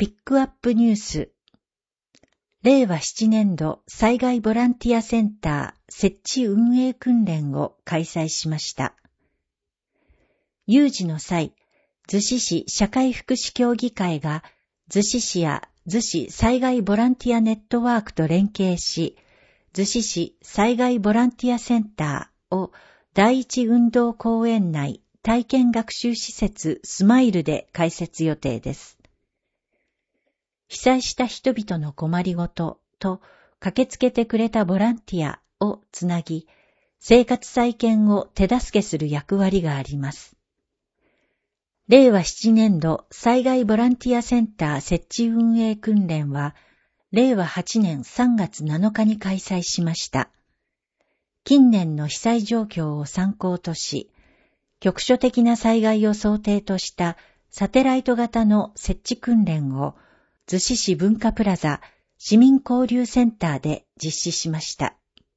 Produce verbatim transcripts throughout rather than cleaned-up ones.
ピックアップニュース。れいわななねんど災害ボランティアセンター設置運営訓練を開催しました。有事の際、逗子市社会福祉協議会が逗子市や逗子災害ボランティアネットワークと連携し、逗子市災害ボランティアセンターを第一運動公園内体験学習施設スマイルで開設予定です。被災した人々の困りごとと駆けつけてくれたボランティアをつなぎ、生活再建を手助けする役割があります。れいわななねんど災害ボランティアセンター設置運営訓練は、れいわはちねんさんがつなのかに開催しました。近年の被災状況を参考とし、局所的な災害を想定としたサテライト型の設置訓練を、逗子市文化プラザ市民交流センターで実施しました。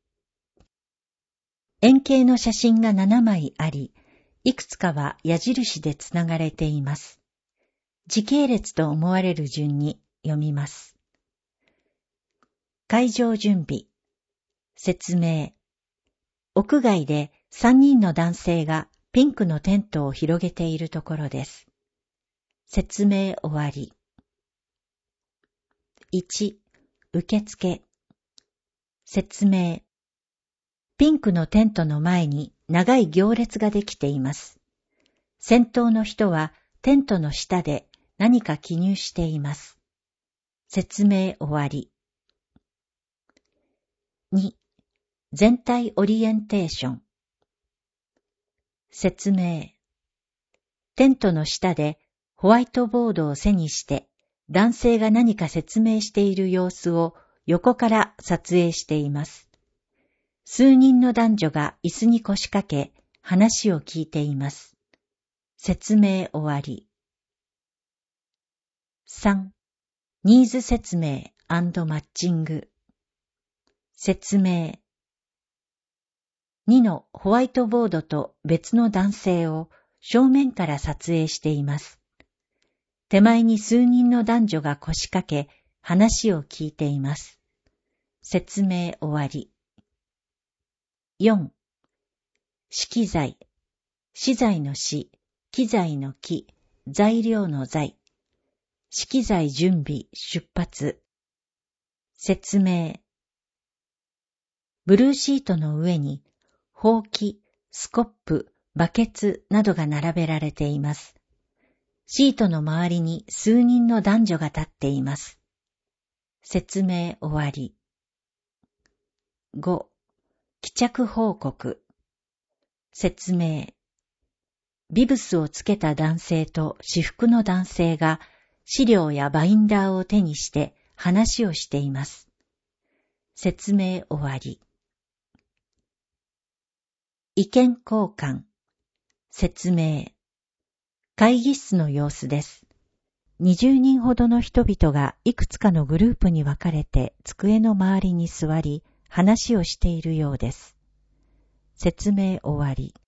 円形の写真がななまいあり、いくつかは矢印でつながれています。時系列と思われる順に読みます。会場準備。説明。屋外でさんにんの男性がピンクのテントを広げているところです。説明終わり。いち. 受付。説明。ピンクのテントの前に長い行列ができています。先頭の人はテントの下で何か記入しています。説明終わり。に. 全体オリエンテーション。説明。テントの下でホワイトボードを背にして男性が何か説明している様子を横から撮影しています。数人の男女が椅子に腰掛け話を聞いています。説明終わり。さん. ニーズ説明&マッチング。説明。にのホワイトボードと別の男性を正面から撮影しています。手前に数人の男女が腰掛け話を聞いています。説明終わり。よん. 資機材。資材の資、機材の機、材料の材。資機材準備、出発。説明。ブルーシートの上に、ほうき、スコップ、バケツなどが並べられています。シートの周りに数人の男女が立っています。説明終わり。ご. 帰着報告。説明。ビブスをつけた男性と私服の男性が資料やバインダーを手にして話をしています。説明終わり。意見交換。説明。会議室の様子です。にじゅうにんほどの人々がいくつかのグループに分かれて机の周りに座り話をしているようです。説明終わり。